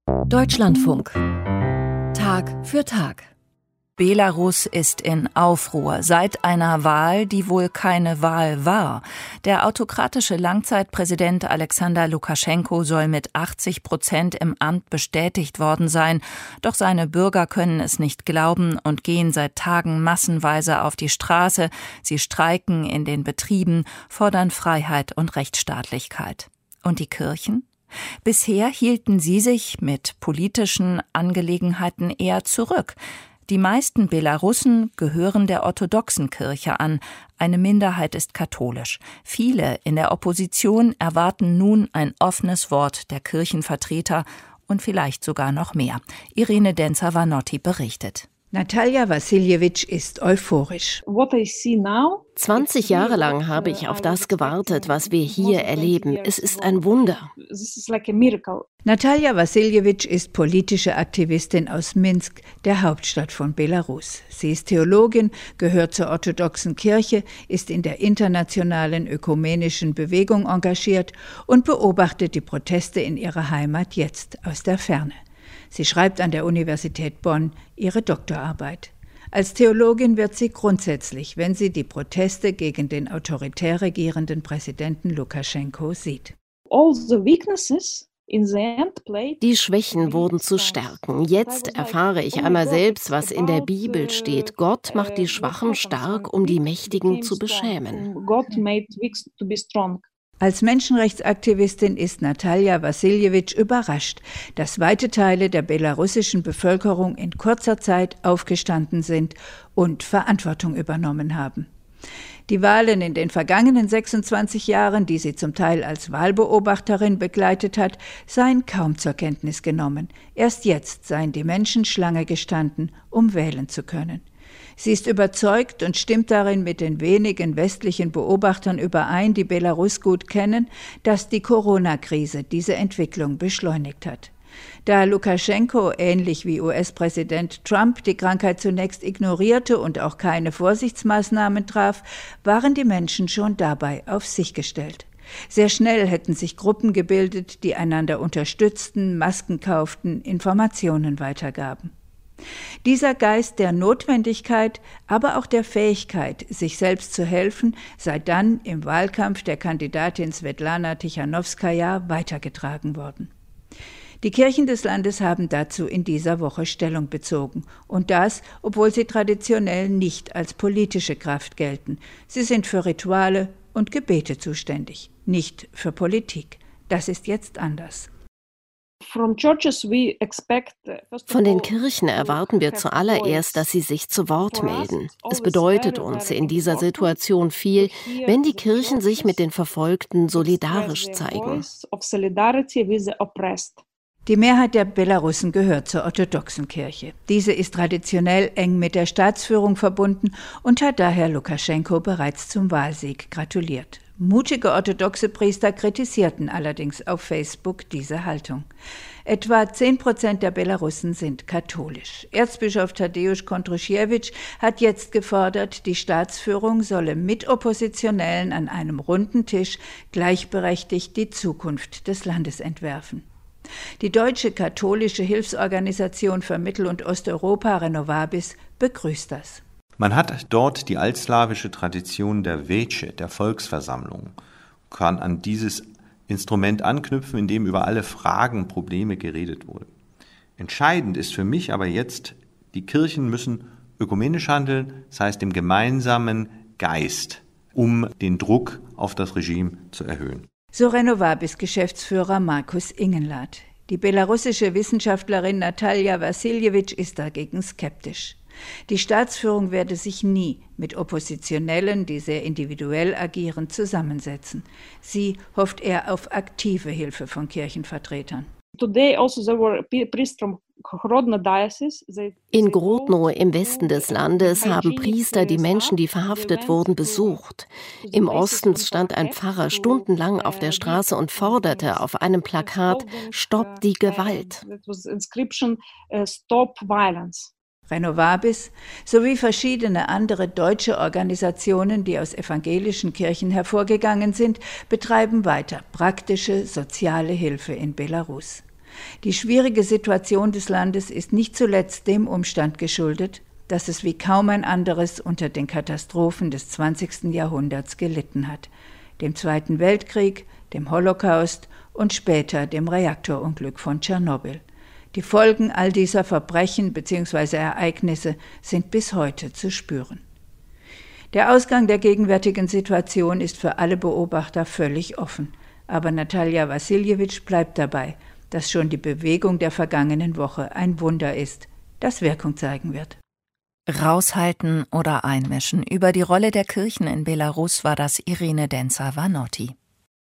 Deutschlandfunk. Tag für Tag. Belarus ist in Aufruhr seit einer Wahl, die wohl keine Wahl war. Der autokratische Langzeitpräsident Alexander Lukaschenko soll mit 80% im Amt bestätigt worden sein. Doch seine Bürger können es nicht glauben und gehen seit Tagen massenweise auf die Straße. Sie streiken in den Betrieben, fordern Freiheit und Rechtsstaatlichkeit. Und die Kirchen? Bisher hielten sie sich mit politischen Angelegenheiten eher zurück. Die meisten Belarussen gehören der orthodoxen Kirche an. Eine Minderheit ist katholisch. Viele in der Opposition erwarten nun ein offenes Wort der Kirchenvertreter und vielleicht sogar noch mehr. Irene Denzer-Vanotti berichtet. Natalia Wassiljewitsch ist euphorisch. 20 Jahre lang habe ich auf das gewartet, was wir hier erleben. Es ist ein Wunder. Natalia Wassiljewitsch ist politische Aktivistin aus Minsk, der Hauptstadt von Belarus. Sie ist Theologin, gehört zur orthodoxen Kirche, ist in der internationalen ökumenischen Bewegung engagiert und beobachtet die Proteste in ihrer Heimat jetzt aus der Ferne. Sie schreibt an der Universität Bonn ihre Doktorarbeit. Als Theologin wird sie grundsätzlich, wenn sie die Proteste gegen den autoritär regierenden Präsidenten Lukaschenko sieht. Die Schwächen wurden zu Stärken. Jetzt erfahre ich einmal selbst, was in der Bibel steht. Gott macht die Schwachen stark, um die Mächtigen zu beschämen. Als Menschenrechtsaktivistin ist Natalia Wassiljewitsch überrascht, dass weite Teile der belarussischen Bevölkerung in kurzer Zeit aufgestanden sind und Verantwortung übernommen haben. Die Wahlen in den vergangenen 26 Jahren, die sie zum Teil als Wahlbeobachterin begleitet hat, seien kaum zur Kenntnis genommen. Erst jetzt seien die Menschen Schlange gestanden, um wählen zu können. Sie ist überzeugt und stimmt darin mit den wenigen westlichen Beobachtern überein, die Belarus gut kennen, dass die Corona-Krise diese Entwicklung beschleunigt hat. Da Lukaschenko, ähnlich wie US-Präsident Trump, die Krankheit zunächst ignorierte und auch keine Vorsichtsmaßnahmen traf, waren die Menschen schon dabei auf sich gestellt. Sehr schnell hätten sich Gruppen gebildet, die einander unterstützten, Masken kauften, Informationen weitergaben. Dieser Geist der Notwendigkeit, aber auch der Fähigkeit, sich selbst zu helfen, sei dann im Wahlkampf der Kandidatin Svetlana Tichanowskaja weitergetragen worden. Die Kirchen des Landes haben dazu in dieser Woche Stellung bezogen. Und das, obwohl sie traditionell nicht als politische Kraft gelten. Sie sind für Rituale und Gebete zuständig, nicht für Politik. Das ist jetzt anders. Von den Kirchen erwarten wir zuallererst, dass sie sich zu Wort melden. Es bedeutet uns in dieser Situation viel, wenn die Kirchen sich mit den Verfolgten solidarisch zeigen. Die Mehrheit der Belarussen gehört zur orthodoxen Kirche. Diese ist traditionell eng mit der Staatsführung verbunden und hat daher Lukaschenko bereits zum Wahlsieg gratuliert. Mutige orthodoxe Priester kritisierten allerdings auf Facebook diese Haltung. Etwa 10% der Belarussen sind katholisch. Erzbischof Tadeusz Kondrusiewicz hat jetzt gefordert, die Staatsführung solle mit Oppositionellen an einem runden Tisch gleichberechtigt die Zukunft des Landes entwerfen. Die deutsche katholische Hilfsorganisation für Mittel- und Osteuropa Renovabis begrüßt das. Man hat dort die altslawische Tradition der Veche, der Volksversammlung, kann an dieses Instrument anknüpfen, in dem über alle Fragen, Probleme geredet wurde. Entscheidend ist für mich aber jetzt, die Kirchen müssen ökumenisch handeln, das heißt im gemeinsamen Geist, um den Druck auf das Regime zu erhöhen. So Renovabis Geschäftsführer Markus Ingenlath. Die belarussische Wissenschaftlerin Natalia Wassiljewitsch ist dagegen skeptisch. Die Staatsführung werde sich nie mit Oppositionellen, die sehr individuell agieren, zusammensetzen. Sie hofft eher auf aktive Hilfe von Kirchenvertretern. In Grodno im Westen des Landes haben Priester die Menschen, die verhaftet wurden, besucht. Im Osten stand ein Pfarrer stundenlang auf der Straße und forderte auf einem Plakat „Stopp die Gewalt“. Renovabis sowie verschiedene andere deutsche Organisationen, die aus evangelischen Kirchen hervorgegangen sind, betreiben weiter praktische soziale Hilfe in Belarus. Die schwierige Situation des Landes ist nicht zuletzt dem Umstand geschuldet, dass es wie kaum ein anderes unter den Katastrophen des 20. Jahrhunderts gelitten hat. Dem Zweiten Weltkrieg, dem Holocaust und später dem Reaktorunglück von Tschernobyl. Die Folgen all dieser Verbrechen bzw. Ereignisse sind bis heute zu spüren. Der Ausgang der gegenwärtigen Situation ist für alle Beobachter völlig offen. Aber Natalja Wassiljewitsch bleibt dabei, dass schon die Bewegung der vergangenen Woche ein Wunder ist, das Wirkung zeigen wird. Raushalten oder einmischen. Über die Rolle der Kirchen in Belarus war das Irene Denzer-Vanotti.